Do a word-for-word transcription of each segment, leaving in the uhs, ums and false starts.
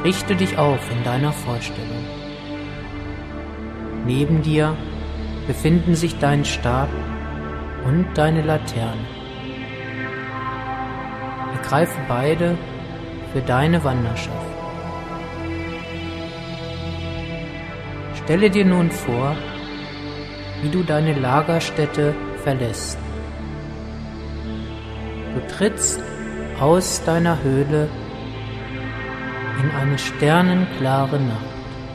Richte dich auf in deiner Vorstellung. Neben dir befinden sich dein Stab und deine Laterne. Ergreife beide für deine Wanderschaft. Stelle dir nun vor, wie du deine Lagerstätte verlässt. Du trittst aus deiner Höhle in eine sternenklare Nacht.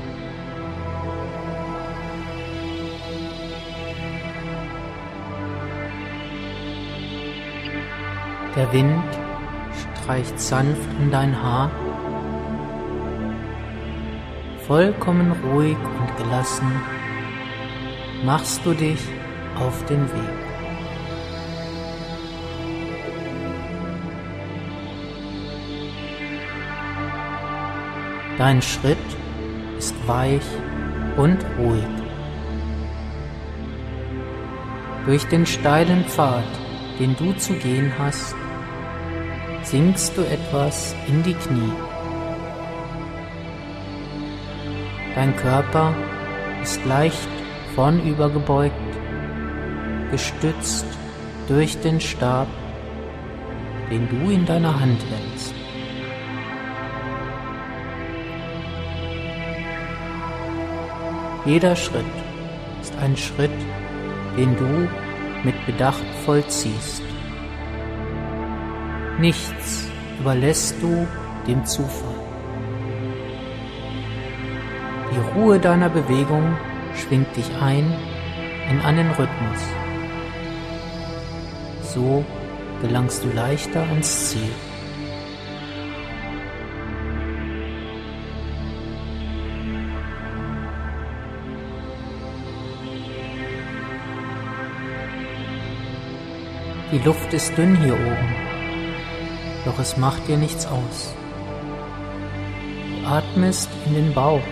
Der Wind streicht sanft in dein Haar. Vollkommen ruhig und gelassen machst du dich auf den Weg. Dein Schritt ist weich und ruhig. Durch den steilen Pfad, den du zu gehen hast, sinkst du etwas in die Knie. Dein Körper ist leicht vornübergebeugt, gestützt durch den Stab, den du in deiner Hand hältst. Jeder Schritt ist ein Schritt, den du mit Bedacht vollziehst. Nichts überlässt du dem Zufall. Die Ruhe deiner Bewegung schwingt dich ein in einen Rhythmus. So gelangst du leichter ans Ziel. Die Luft ist dünn hier oben, doch es macht dir nichts aus. Du atmest in den Bauch.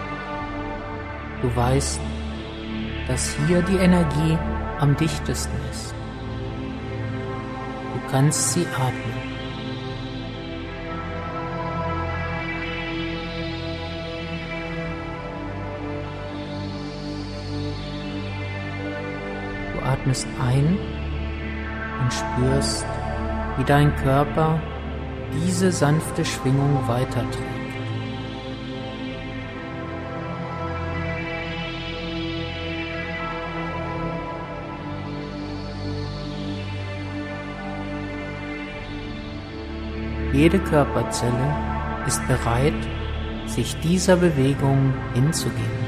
Du weißt, dass hier die Energie am dichtesten ist. Du kannst sie atmen. Du atmest ein und spürst, wie dein Körper diese sanfte Schwingung weiterträgt. Jede Körperzelle ist bereit, sich dieser Bewegung hinzugeben.